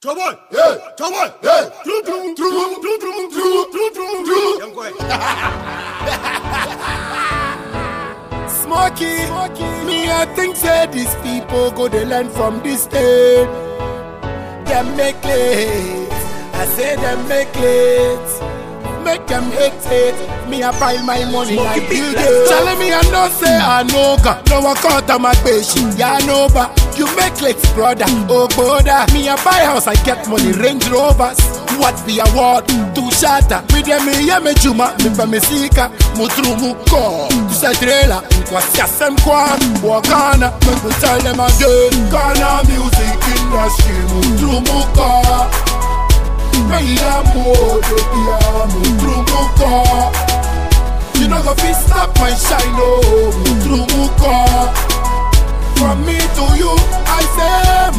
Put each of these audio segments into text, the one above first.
Trouble, trouble, Smokey, me I think say these people go they learn from this state. Them make late, I say them make late. Make them hate it. Me I pile my money like Bill Gates. Telling me I know say I know God. No one caught on my patient. Yeah, I know but you make late brother. Oh brother, me I buy house I get money Range Rovers. What be award to shatter? Me dem me ya me juma me pa me sika mutru muko. Tu say trailer kwa siasem kwa wakana. Me go tell them again. Ghana music industry mutru muko. Me amo, baby amo, Trumuko. You know go fit stop my shine, oh, Trumuko. From me to you, I say,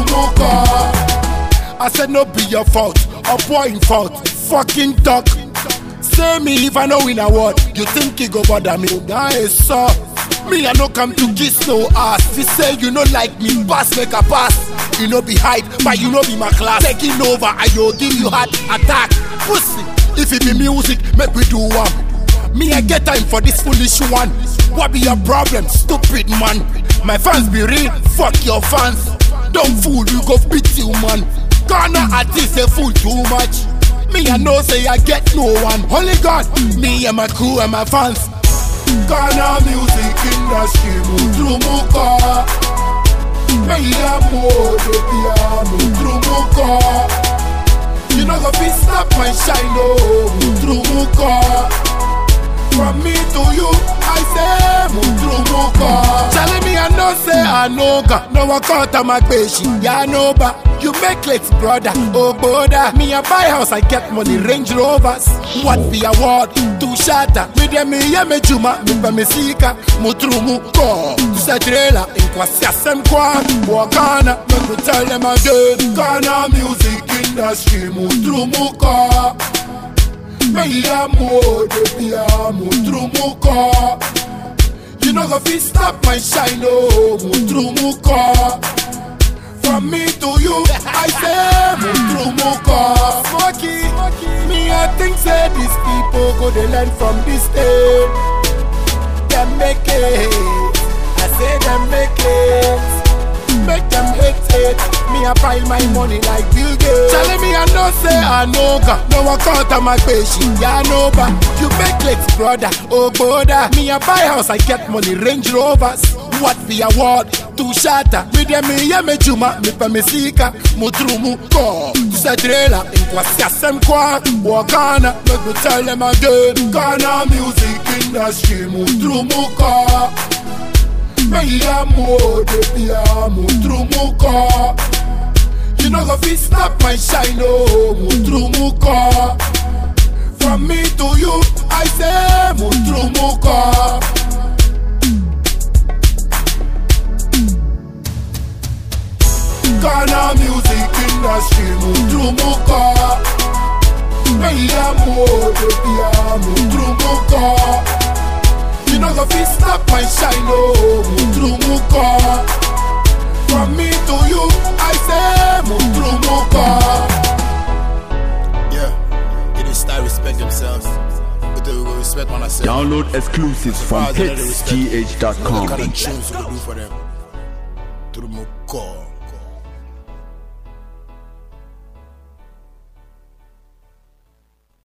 Trumuko. I said no be your fault, or boy in fault, fucking talk. Say me if I know win award, you think you go bother me? That is so. Me I no come to kiss no ass. You say you no like me, pass make a pass. You no be hype, but you no be my class. Taking over, I yo give you heart attack. Pussy, if it be music, make we do one. Me I get time for this foolish one. What be your problem, stupid man? My fans be real, fuck your fans. Don't fool, you go beat you man. Ghana artists they fool too much. Me I know say I get no one. Only God, me and my crew and my fans. Ghana music industry Trumuko. Me amo, baby amo, Trumuko. You know go fit stop my shine, oh, Trumuko. From me to you, I say, Trumuko. Telling me I know say I know God. No one caught on my patient, yeah I know but you make late brother, oh brother. Me I buy house, I get money Range Rovers. What be award to shatter? Me dem me ya me juma, me pa me sika Mutrumuko. Tu say trailer, in kwa siasem kwa wakana. Me go tell them again. Ghana music industry Mutrumuko. Me amo, baby amo, Trumuko. You know go fit stop my shine, oh, Trumuko. From me to you, I say, Trumuko. Smokey, me I think say these people go they learn from this state. Them make it, I say them make it. Make them hate it. Me I pile my money like Bill Gates. Telling me I know say I know God. No one caught on my patient. Yeah I know but you make late brother, oh brother. Me I buy house I get money Range Rovers. What be award to shatter? Me dem me ya me juma me pa me sika Mutrumuko. Tu say trailer in kwa siasem kwa wakana. Me go tell them again. Ghana music industry Mutrumuko. Me amo, baby amo, Trumuko. You know go fit stop my shine, oh, Trumuko. From me to you, I say, Trumuko. Ghana music industry, Trumuko. Me amo, baby amo, Trumuko. You know go fit stop my shine, oh, Trumuko. From me to you, I say, Trumuko. Yeah, it is style respect themselves. But they will respect when I say. Download exclusives from hitsgh.com. What kind of tunes we do for them? Trumuko.